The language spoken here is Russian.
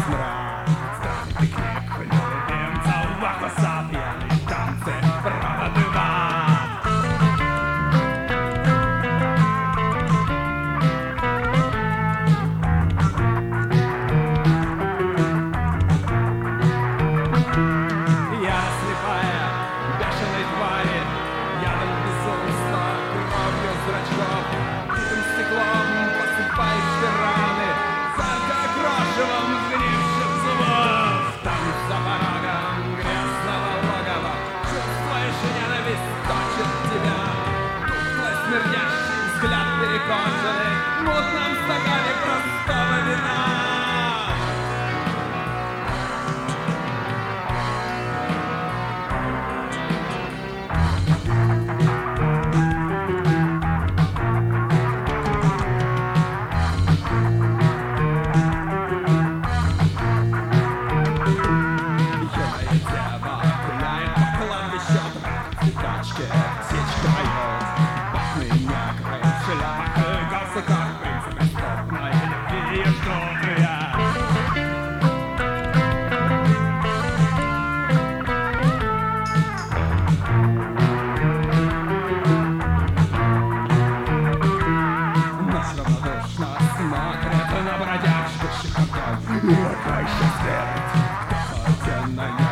мрак. Странный пикник, любим целоваться, пьяные танцы, проводы в ад. Я слепая, бешеной твари, ядом безумства, кровью зрачков, битым стеклом посыпаешь ты раны, царка крошевом сгнивших зубов. Там за порогом грязного логова чувствуешь ненависть точит тебя. Тусклый смердящий взгляд перекошенный в мутном стакане простого вина. Птичка поет, пахнет мягкой, в шляпах и галстуках, принципе, стопной любви ждут я. Ночь равнодушно смотрит на бродяг, жгущих огонь, и какая еще смерть, кто хотел на